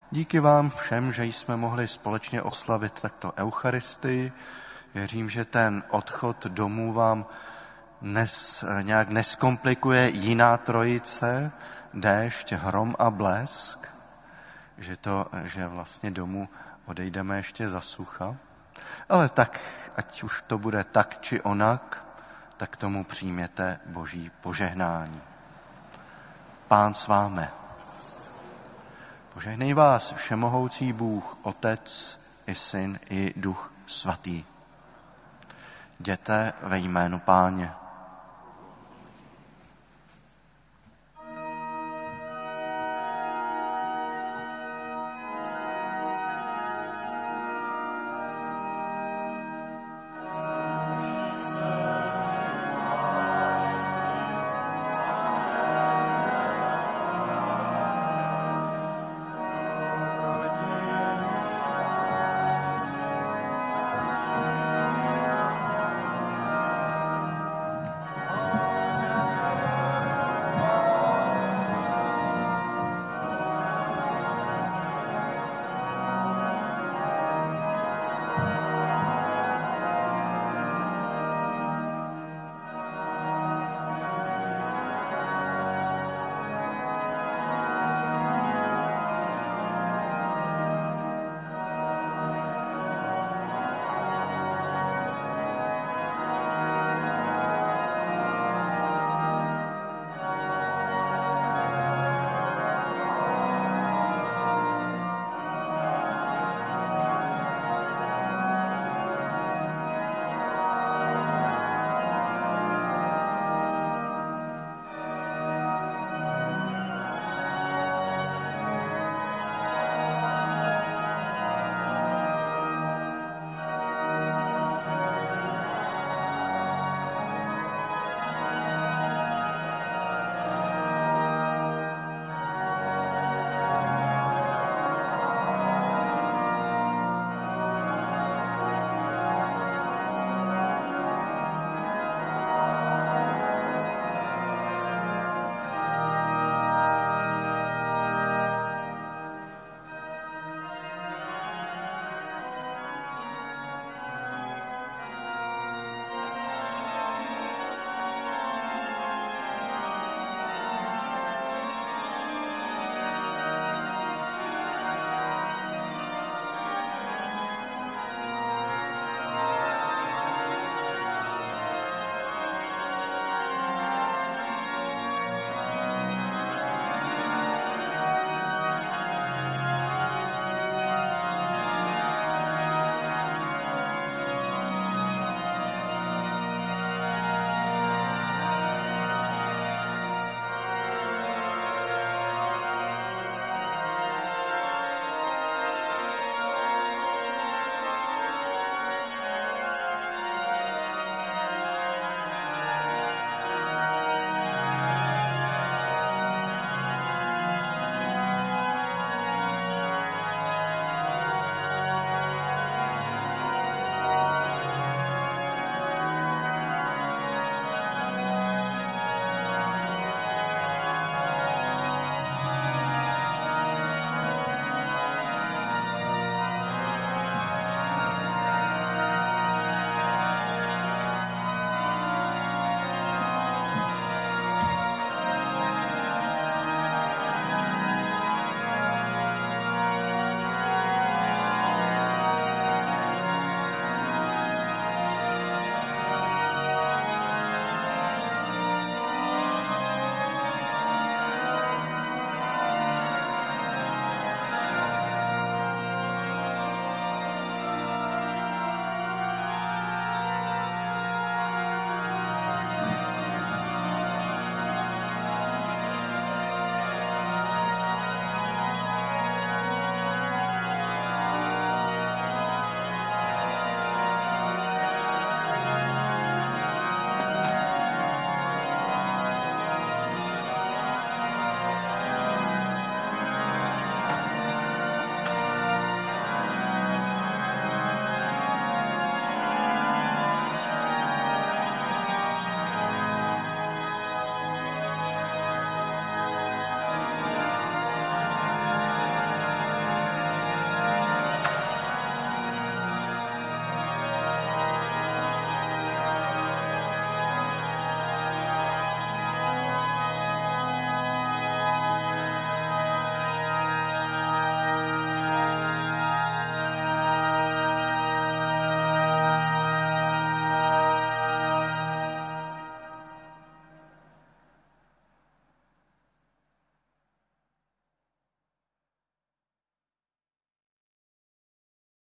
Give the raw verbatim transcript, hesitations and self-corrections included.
Díky vám všem, že jsme mohli společně oslavit takto Eucharistii. Věřím, že ten odchod domů vám nes, nějak neskomplikuje jiná trojice, déšť, hrom a blesk, že, to, že vlastně domů odejdeme ještě za sucha. Ale tak, ať už to bude tak či onak, tak tomu přijměte Boží požehnání. Pán s vámi. Požehnej vás všemohoucí Bůh, Otec i Syn i Duch Svatý. Jděte ve jménu Páně.